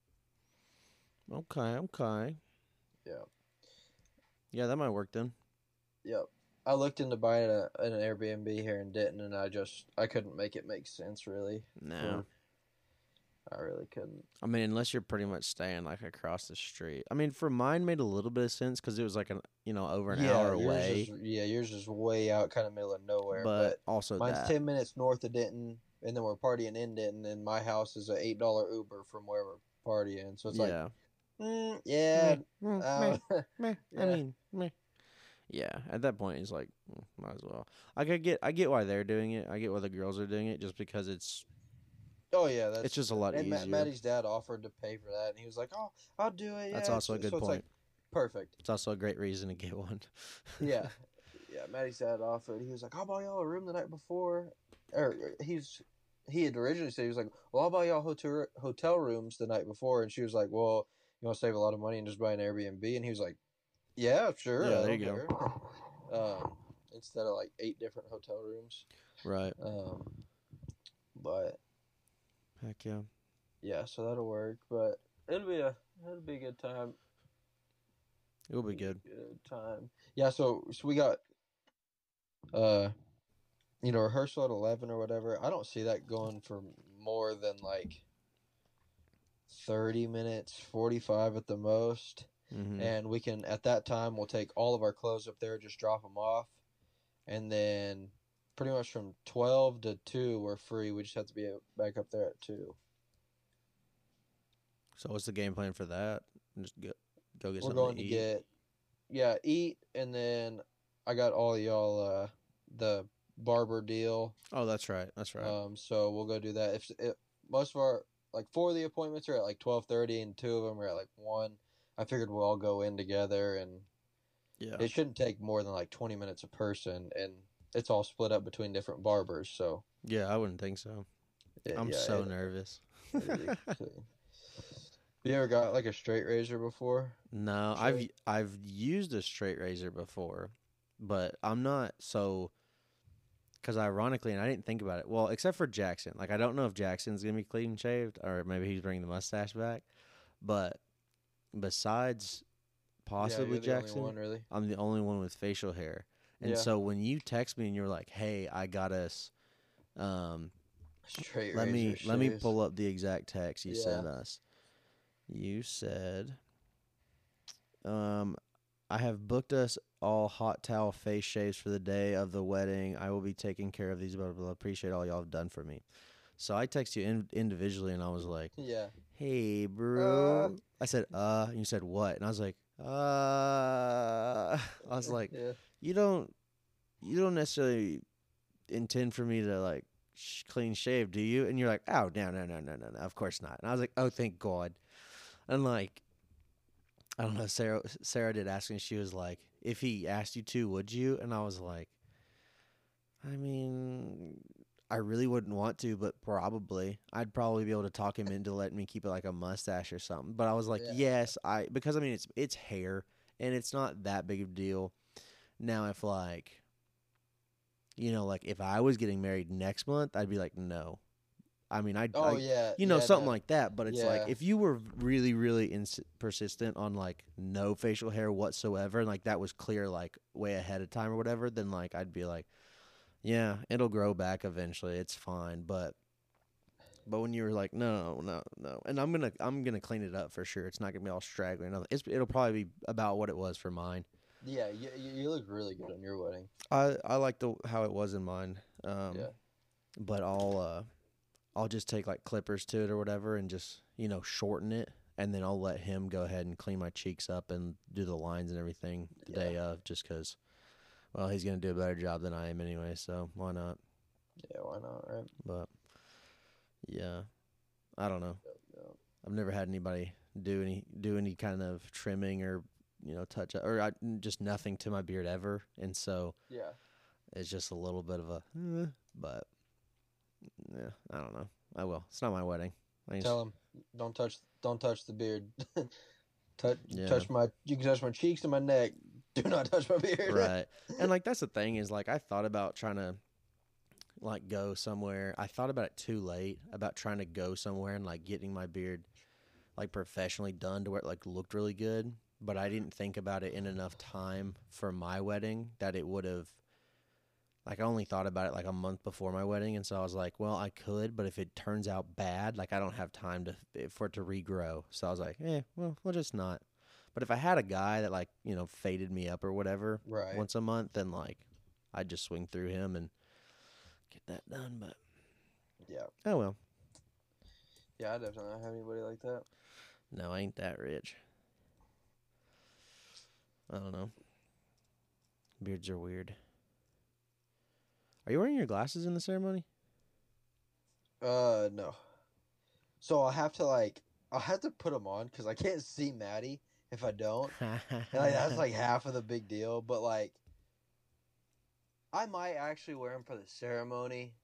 Yeah. Yeah, that might work then. Yep. I looked into buying an Airbnb here in Denton, and I couldn't make it make sense, really. No. I really couldn't. I mean, unless you're pretty much staying like across the street. I mean, for mine made a little bit of sense because it was like over an hour away. Yours is way out, kind of middle of nowhere. But also mine's 10 minutes north of Denton, and then we're partying in Denton, and my house is an $8 Uber from where we're partying. So it's meh. Yeah, at that point, it's like, might as well. I get why they're doing it. I get why the girls are doing it, just because it's. Oh yeah, it's just a lot easier. And Maddie's dad offered to pay for that, and he was like, "Oh, I'll do it." Yeah. That's also a good point. Like, perfect. It's also a great reason to get one. Yeah. Maddie's dad offered. He was like, "I'll buy y'all a room the night before," or he had originally said he was like, "Well, I'll buy y'all hotel rooms the night before," and she was like, "Well, you want to save a lot of money and just buy an Airbnb?" And he was like, "Yeah, sure." Yeah, there you go. Instead of like 8 different hotel rooms. Right. But. Heck yeah. Yeah, so that'll work, but it'll be a good time. It'll be good. Good time. Yeah, so we got rehearsal at 11 or whatever. I don't see that going for more than like 30 minutes, 45 at the most. Mm-hmm. And we can at that time we'll take all of our clothes up there, just drop them off, and then pretty much from 12 to 2 we're free. We just have to be back up there at 2. So what's the game plan for that? Just go get We're something going to eat. Eat, and then I got all y'all the barber deal. Oh, that's right. So we'll go do that. If most of our 4 of the appointments are at like 12:30, and 2 of them are at like 1. I figured we'll all go in together, and it shouldn't take more than like 20 minutes a person, and it's all split up between different barbers. So yeah, I wouldn't think so. I'm so nervous. You ever got like a straight razor before? No, I've used a straight razor before, but I'm not so. Because ironically, and I didn't think about it. Well, except for Jackson. Like, I don't know if Jackson's gonna be clean shaved, or maybe he's bringing the mustache back. But besides Yeah, possibly you're the only Jackson, one, really. I'm the only one with facial hair. And Yeah. so when you text me and you're like, "Hey, I got us," um, Straight let razor me shaves. pull up the exact text you Yeah. sent us. You said, um, "I have booked us all hot towel face shaves for the day of the wedding. I will be taking care of these. Blah blah blah. Appreciate all y'all have done for me." So I text you individually, and I was like, Yeah. "Hey, Uh. bro." I said, and you said, "What?" And I was like, I was like, Yeah. "You don't, you don't necessarily intend for me to like clean shave, do you?" And you're like, "Oh, no, of course not." And I was like, "Oh, thank God." And like, I don't know, Sarah did ask me. She was like, "If he asked you to, would you?" And I was like, I mean, I really wouldn't want to, but probably. I'd probably be able to talk him into letting me keep it like a mustache or something. But I was like, Yeah. yes, because I mean it's hair and it's not that big of a deal. Now if like like if I was getting married next month, I'd be like, no. I mean, Oh yeah. Yeah. something like that. But it's like Yeah. if you were really, really persistent on like no facial hair whatsoever, and like that was clear like way ahead of time or whatever, then like I'd be like, yeah, it'll grow back eventually. It's fine, but when you were like, no, and I'm gonna clean it up for sure. It's not gonna be all straggly. It'll probably be about what it was for mine. Yeah. You look really good on your wedding. I like the how it was in mine. Yeah. But I'll just take like clippers to it or whatever, and just shorten it, and then I'll let him go ahead and clean my cheeks up and do the lines and everything the day of, just because. Well, he's gonna do a better job than I am anyway, so why not? Yeah. Why not? Right. But yeah, I don't know. Yeah. I've never had anybody do any kind of trimming or touch or just nothing to my beard ever, and so Yeah. it's just a little bit of a. But yeah, I don't know. I will. It's not my wedding. Tell him don't touch the beard. touch Yeah. touch my you can touch my cheeks and my neck. Do not touch my beard. Right. And like that's the thing is like I thought about trying to like go somewhere. I thought about it too late about trying to go somewhere and like getting my beard like professionally done to where it like looked really good, but I didn't think about it in enough time for my wedding that it would have like I only thought about it like a month before my wedding, and so I was like, well, I could, but if it turns out bad, like I don't have time for it to regrow. So I was like, well, we'll just not. But if I had a guy that like, faded me up or whatever Right. once a month, then like I'd just swing through him and get that done, but Yeah. oh well. Yeah, I definitely don't have anybody like that. No, I ain't that rich. I don't know. Beards are weird. Are you wearing your glasses in the ceremony? No. So I'll have to put them on because I can't see Maddie if I don't, and like, that's like half of the big deal. But like, I might actually wear them for the ceremony.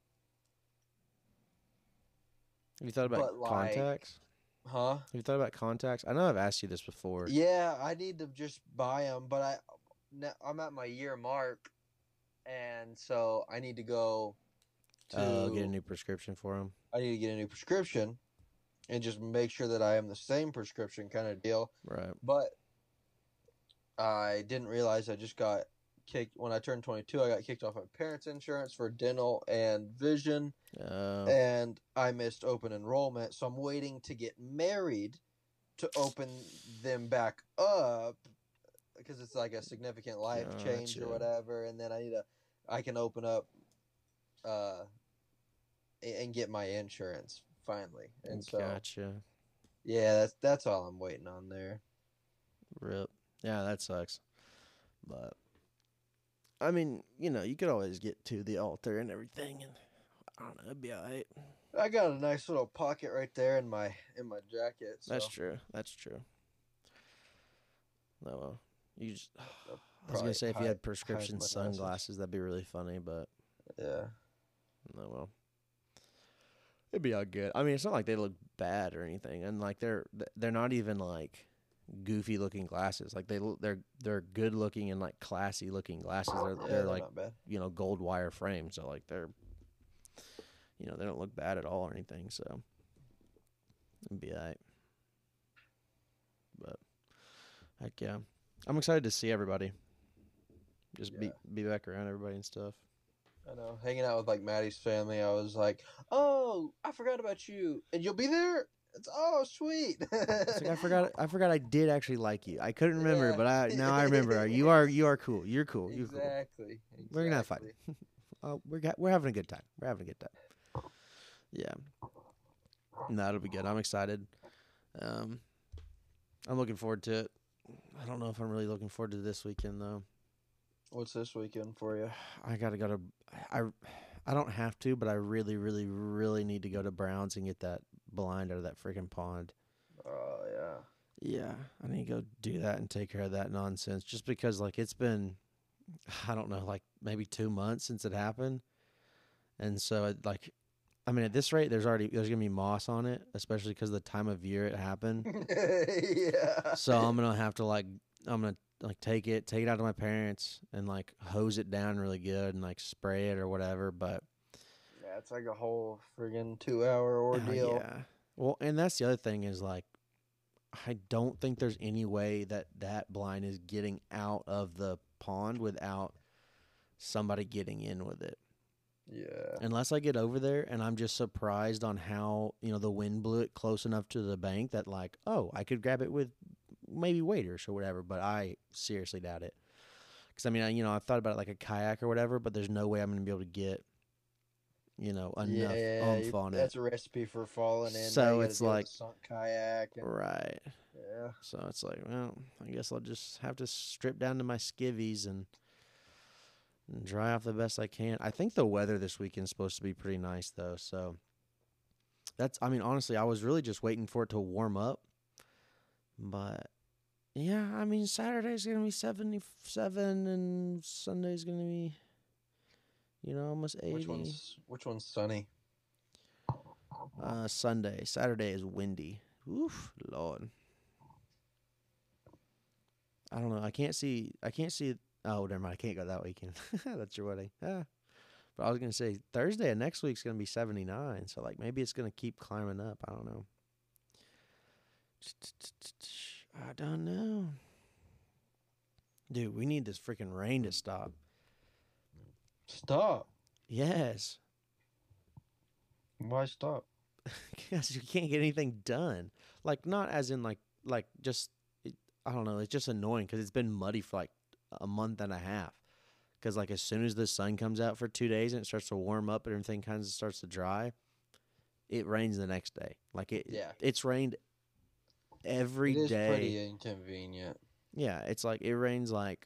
Have you thought about But like, contacts? huh? Have you thought about contacts? I know I've asked you this before. Yeah, I need to just buy them, but I'm at my year mark, and so I need to go to Get a new prescription for them. I need to get a new prescription and just make sure that I am the same prescription kind of deal. Right. But I didn't realize I just got kicked when I turned 22. I got kicked off my parents' insurance for dental and vision, and I missed open enrollment. So I'm waiting to get married to open them back up because it's like a significant life change or whatever. And then I can open up and get my insurance finally. And so gotcha. Yeah, that's all I'm waiting on there. Rip. Yeah, that sucks. But I mean, you could always get to the altar and everything, and I don't know, it'd be alright. I got a nice little pocket right there in my jacket. So. That's true. No, well, you just. I was gonna say if you had prescription sunglasses, that'd be really funny, but yeah. No, well, it'd be all good. I mean, it's not like they look bad or anything, and like they're not even like goofy looking glasses. Like they're good looking and like classy looking glasses. Yeah, They're like, not bad. gold wire frames. So like they're, they don't look bad at all or anything. So it'd be alright. But heck yeah, I'm excited to see everybody. Just Yeah. be back around everybody and stuff. I know. Hanging out with like Maddie's family, I was like, "Oh, I forgot about you, and you'll be there." Oh, sweet. It's like I forgot I did actually like you. I couldn't remember, Yeah. but now I remember. You are cool. You're cool. You're cool. Exactly. We're gonna have fun. We're having a good time. We're having a good time. Yeah. No, it'll be good. I'm excited. I'm looking forward to it. I don't know if I'm really looking forward to this weekend though. What's this weekend for you? I gotta go to. I don't have to, but I really, really, really need to go to Browns and get that blind out of that freaking pond. Oh yeah. Yeah, I need to go do that and take care of that nonsense. Just because, like, it's been, I don't know, like maybe 2 months since it happened, and so at this rate, there's gonna be moss on it, especially because of the time of year it happened. Yeah. So I'm gonna have to take it out to my parents and like hose it down really good and like spray it or whatever. But Yeah, it's like a whole friggin' 2-hour ordeal. yeah. Well, and that's the other thing is like, I don't think there's any way that blind is getting out of the pond without somebody getting in with it. Yeah. Unless I get over there and I'm just surprised on how, the wind blew it close enough to the bank that like, oh, I could grab it with maybe waders or whatever, but I seriously doubt it. Because I've thought about it like a kayak or whatever, but there's no way I'm going to be able to get, enough oomph on it. That's a recipe for falling in. So it's like sunk kayak. Right. Yeah. So it's like, well, I guess I'll just have to strip down to my skivvies and dry off the best I can. I think the weather this weekend's supposed to be pretty nice though. So honestly, I was really just waiting for it to warm up. But yeah, Saturday's going to be 77 and Sunday's going to be, almost 80. Which one's sunny? Sunday. Saturday is windy. Oof, Lord. I don't know. I can't see. Oh, never mind. I can't go that weekend. That's your wedding. But I was going to say Thursday of next week's going to be 79. So, like, maybe it's going to keep climbing up. I don't know. I don't know. Dude, we need this freaking rain to stop. Stop. Yes. Why stop? Because you can't get anything done. Like, not as in, like just, I don't know. It's just annoying because it's been muddy for, like, a month and a half. Because, like, as soon as the sun comes out for 2 days and it starts to warm up and everything kind of starts to dry, it rains the next day. Like, it's rained every day. It is pretty inconvenient. Yeah, it's like it rains like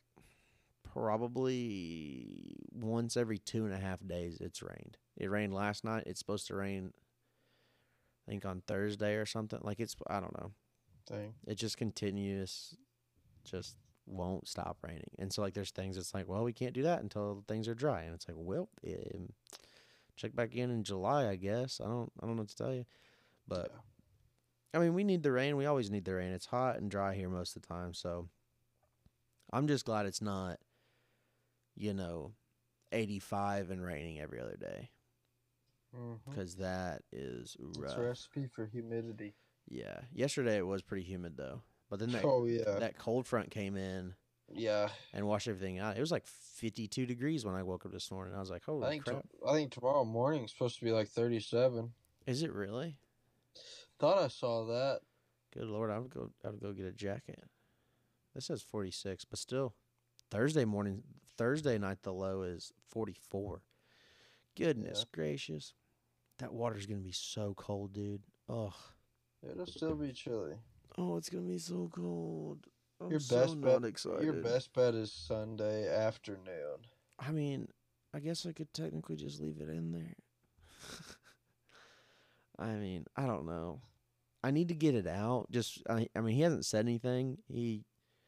probably once every 2.5 days it's rained. It rained last night. It's supposed to rain, I think, on Thursday or something. Like, I don't know. It just continues, just won't stop raining. And so, like, there's things that's like, well, we can't do that until things are dry. And it's like, well, check back in July, I guess. I don't know what to tell you. But, yeah. We need the rain. We always need the rain. It's hot and dry here most of the time. So, I'm just glad it's not, 85 and raining every other day. Because that is rough. It's a recipe for humidity. Yeah. Yesterday it was pretty humid, though. But then that cold front came in. Yeah. And washed everything out. It was like 52 degrees when I woke up this morning. I was like, holy crap. I think tomorrow morning is supposed to be like 37. Is it really? Thought I saw that. Good Lord, I would go get a jacket. This says 46, but still. Thursday night, the low is 44. Goodness gracious. That water's going to be so cold, dude. Ugh. It'll still be chilly. Oh, it's going to be so cold. I'm Your best bet is Sunday afternoon. I guess I could technically just leave it in there. I don't know. I need to get it out. He hasn't said anything. He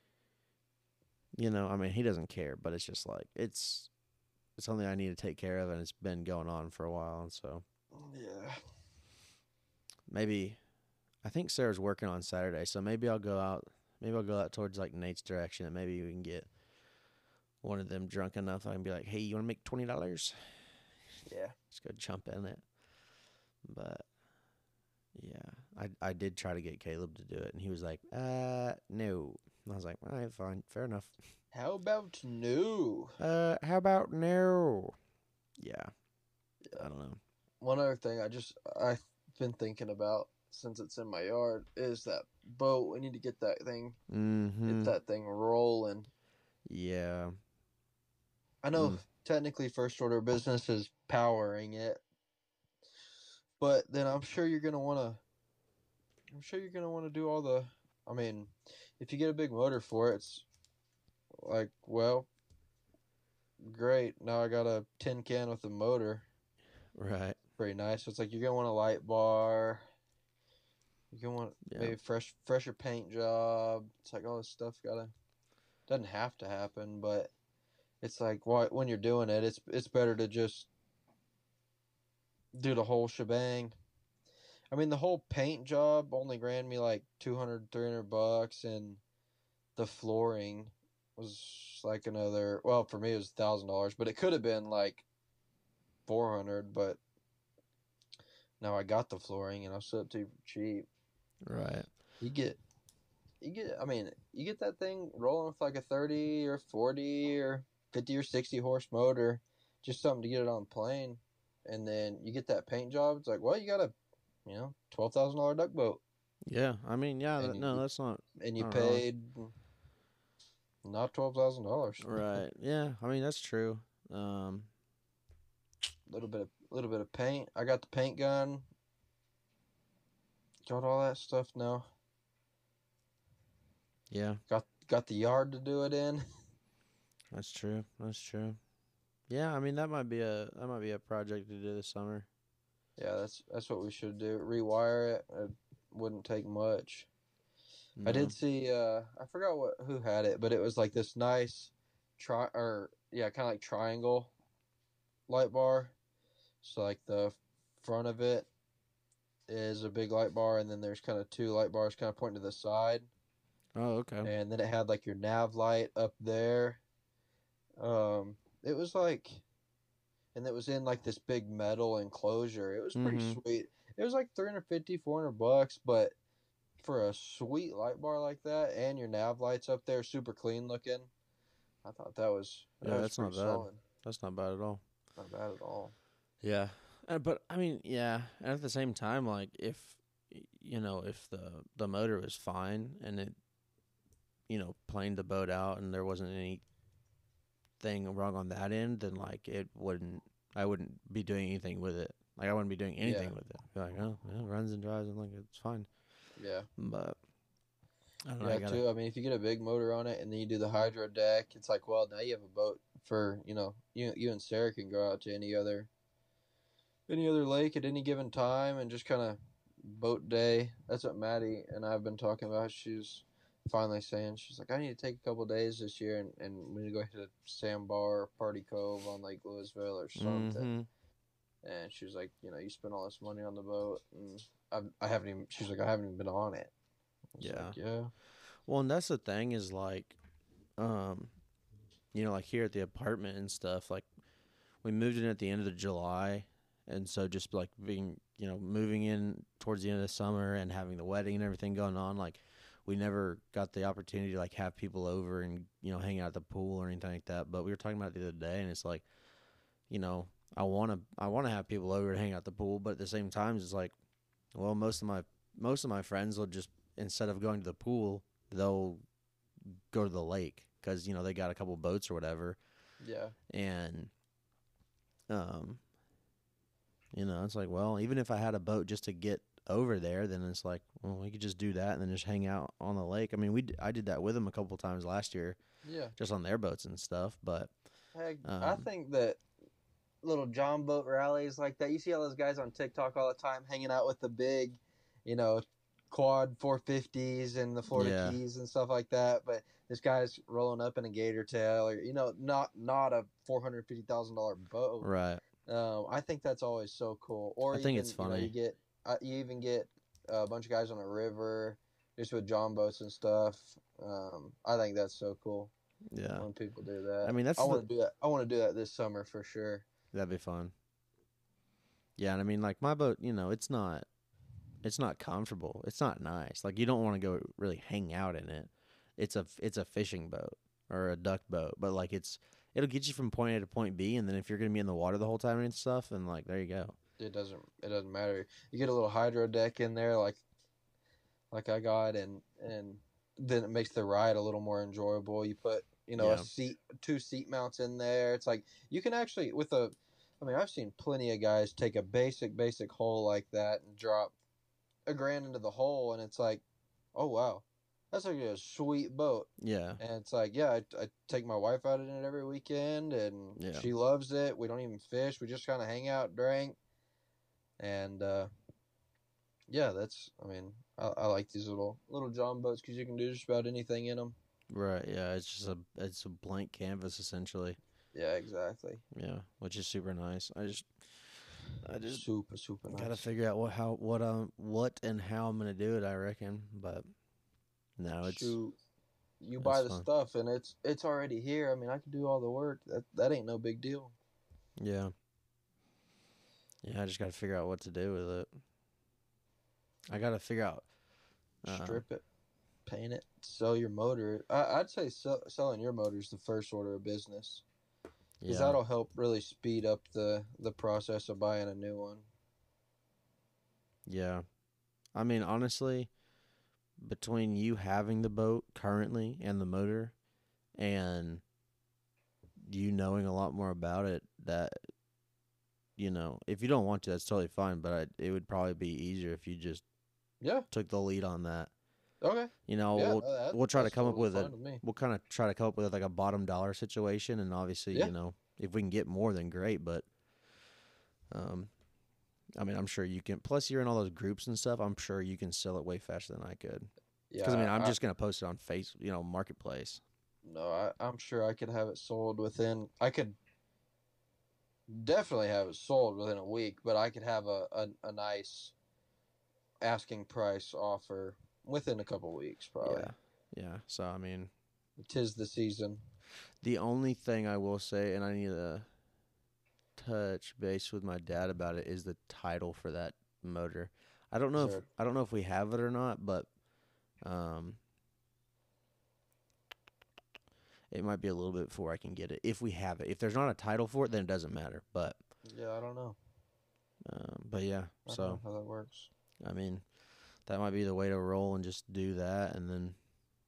doesn't care, but it's just like, it's something I need to take care of, and it's been going on for a while, and so. Yeah. Maybe, I think Sarah's working on Saturday, so maybe I'll go out Maybe I'll go out towards like Nate's direction, and maybe we can get one of them drunk enough I can be like, "Hey, you want to make $20? Yeah. Let's go jump in it." But yeah, I did try to get Caleb to do it, and he was like, no. And I was like, all right, fine, fair enough. How about no? How about no? Yeah, Yeah. I don't know. One other thing I've been thinking about since it's in my yard is that boat. We need to get that thing, get that thing rolling. Yeah. I know technically first order of business is powering it, but then I'm sure you're gonna wanna do all the. I mean, if you get a big motor for it, it's like, well, great. Now I got a tin can with a motor. Right. Pretty nice. So it's like you're gonna want a light bar. You're gonna want maybe fresher paint job. It's like all this stuff doesn't have to happen, but it's like when you're doing it, it's better to just do the whole shebang. I mean, the whole paint job only ran me like $200-$300, and the flooring was like another. Well, for me it was $1,000, but it could have been like 400. But now I got the flooring, and I'll sell it to you for cheap. Right. You get. I mean, you get that thing rolling with like a 30 or 40 or 50 or 60 horse motor, just something to get it on plane, and then you get that paint job. It's like, well, you got a, $12,000 duck boat. Yeah, I mean, yeah, no, that's not. And you paid not $12,000. Right. Yeah, I mean that's true. Little bit of paint. I got the paint gun. Got all that stuff now. Yeah. Got the yard to do it in. That's true. Yeah, I mean that might be a project to do this summer. Yeah, that's what we should do. Rewire it. It wouldn't take much. No. I did see. I forgot who had it, but it was like this nice, kind of like triangle light bar. So like the front of it is a big light bar, and then there's kind of two light bars kind of pointing to the side. Oh, okay. And then it had like your nav light up there. It was like, and it was in like this big metal enclosure. It was pretty sweet. It was like $350-$400, but for a sweet light bar like that, and your nav lights up there, super clean looking, I thought that's not bad. Solid. That's not bad at all. Not bad at all. Yeah, but I mean, yeah, and at the same time, like if the motor was fine and it, planed the boat out and there wasn't anything wrong on that end, then like I wouldn't be doing anything with it. Like I wouldn't be doing anything with it. I'd be like, oh, yeah, runs and drives, and like it's fine. Yeah. But I don't know. Too. I mean, if you get a big motor on it and then you do the hydro deck, it's like, well, now you have a boat for you and Sarah can go out to any other lake at any given time and just kind of boat day. That's what Maddie and I've been talking about. She's finally saying, she's like, I need to take a couple of days this year and we need to go to Sandbar or Party Cove on Lake Louisville or something. And she was like, you spend all this money on the boat, and I haven't even. She's like, I haven't even been on it. Yeah. Like, yeah. Well, and that's the thing is like, like here at the apartment and stuff. Like, we moved in at the end of July, and so just like being, moving in towards the end of the summer and having the wedding and everything going on, like, we never got the opportunity to like have people over and hang out at the pool or anything like that. But we were talking about it the other day, and it's like, I want to have people over to hang out at the pool, but at the same time, it's like, well, most of my friends will just, instead of going to the pool, they'll go to the lake because they got a couple boats or whatever. Yeah. And it's like, well, even if I had a boat just to get over there, then it's like, well, we could just do that and then just hang out on the lake. I mean, I did that with them a couple times last year. Yeah. Just on their boats and stuff, but I think that little John boat rallies like that, you see all those guys on TikTok all the time hanging out with the big, quad 450s and the Florida Keys and stuff like that, but this guy's rolling up in a gator tail or not a $450,000 boat. Right. I think that's always so cool. Or I think it's funny. You even get a bunch of guys on a river just with John boats and stuff. I think that's so cool Yeah. when people do that. I mean, I want to do that. I want to do that this summer for sure. that'd be fun. Yeah, and I mean, like my boat, it's not comfortable. It's not nice. Like you don't want to go really hang out in it. It's a fishing boat or a duck boat, but like it'll get you from point A to point B, and then if you're gonna be in the water the whole time and stuff, and like there you go. It doesn't matter. You get a little hydro deck in there, like I got, and then it makes the ride a little more enjoyable. You put Yeah. a seat, two seat mounts in there. It's like you can actually with a. I mean, I've seen plenty of guys take a basic hole like that and drop $1,000 into the hole, and it's like, oh wow, that's like a sweet boat. Yeah. And it's like, yeah, I take my wife out in it every weekend, and Yeah. she loves it. We don't even fish; we just kind of hang out, drink, and yeah, that's. I mean, I like these little John boats because you can do just about anything in them. Right. Yeah. It's a blank canvas essentially. Yeah, exactly. Yeah, which is super nice. I just Super gotta nice. figure out what and how I'm gonna do it. I reckon, but no, Shoot, you it's buy the fun. stuff and it's already here. I mean, I can do all the work. That ain't no big deal. Yeah. Yeah, I just gotta figure out what to do with it. I gotta figure out. Uh, Strip it, paint it, sell your motor. I'd say selling your motor is the first order of business because yeah, that'll help really speed up the process of buying a new one. yeah. I mean, honestly, between you having the boat currently and the motor, and you knowing a lot more about it, that if you don't want to, that's totally fine. But it would probably be easier if you just Yeah. took the lead on that. Okay. You know, Yeah. we'll try to That's come up totally with fine with me. we'll kind of try to come up with like a bottom dollar situation, and obviously, Yeah. if we can get more, then great. But um, I mean, I'm sure you can. Plus, you're in all those groups and stuff. I'm sure you can sell it way faster than I could. Because I mean, Yeah. I'm just gonna post it on Marketplace. No, I'm sure I could have it sold within. I could definitely have it sold within a week, but I could have a nice asking price offer within a couple weeks, probably. Yeah, yeah. So I mean, 'Tis the season. the only thing I will say, and I need to touch base with my dad about it, is the title for that motor. Sure. I don't know if we have it or not, but um, it might be a little bit before I can get it if we have it. If there's not a title for it, then it doesn't matter. Yeah, I don't know. But yeah. I don't know So how that works. I mean, that might be the way to roll and just do that, and then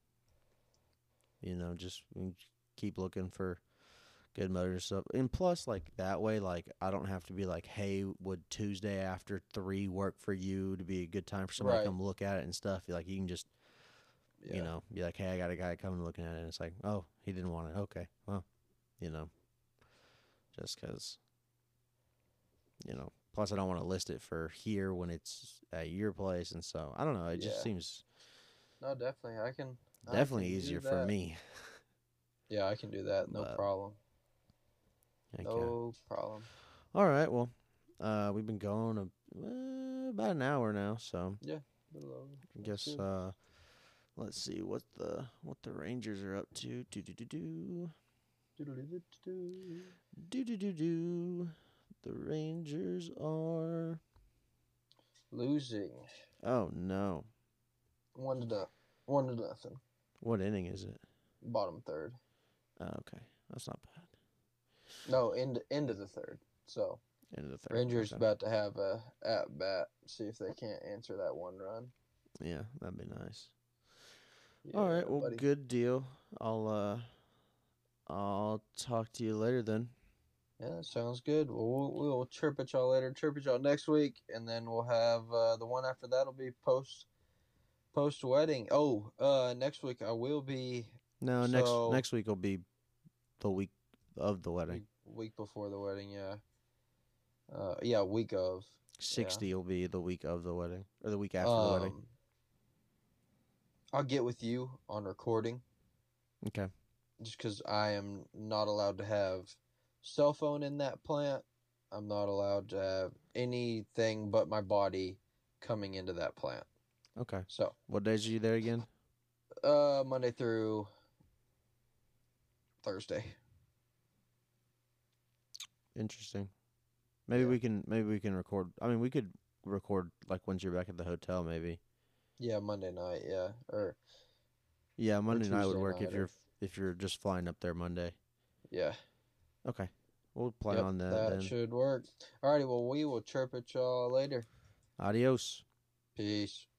just keep looking for good motor stuff. And plus, like that way, like I don't have to be like, hey, would Tuesday after 3 work for you to be a good time for somebody to Right. come look at it and stuff? Like you can just Yeah. be like, hey, I got a guy coming looking at it, and it's like, oh, he didn't want it. Okay, well, you know, just because Plus, I don't want to list it for here when it's at your place, and so I don't know. It just Yeah. seems No, definitely. I definitely can do easier for that. me. Yeah, I can do that. No But problem. okay, No problem. all right. Well, we've been going about an hour now, so Yeah. Little over. I That's guess good. let's see what the Rangers are up to. Do do do do Doodle-doo-doo-doo. do do do do. The Rangers are. Losing Oh no! 1-0. What inning is it? Bottom third. Oh, okay, that's not bad. No, end of the third. So End of the third. Rangers Okay. about to have a at bat. See if they can't answer that one run. Yeah, that'd be nice. Yeah, All right, well, buddy. good deal. I'll talk to you later then. Yeah, sounds good. Well, we'll chirp at y'all later. Chirp at y'all next week, and then we'll have the one after that'll be post wedding. Oh, next week I will be. No, So next week will be the week of the wedding. week before the wedding, yeah. Yeah, week of. 60 will be the week of the wedding or the week after the wedding. I'll get with you on recording. Okay. Just because I am not allowed to have cell phone in that plant. I'm not allowed to have anything but my body coming into that plant. Okay. So What days are you there again? Monday through Thursday. Interesting. Maybe Yeah. we can record. I mean, we could record like once you're back at the hotel, maybe. Yeah, Monday night. Yeah, Yeah, or Monday night would Tuesday work night, or if you're just flying up there Monday. yeah. Okay, we'll plan Yep, on that that then. should work. Alrighty, well, we will chirp at y'all later. Adios. Peace.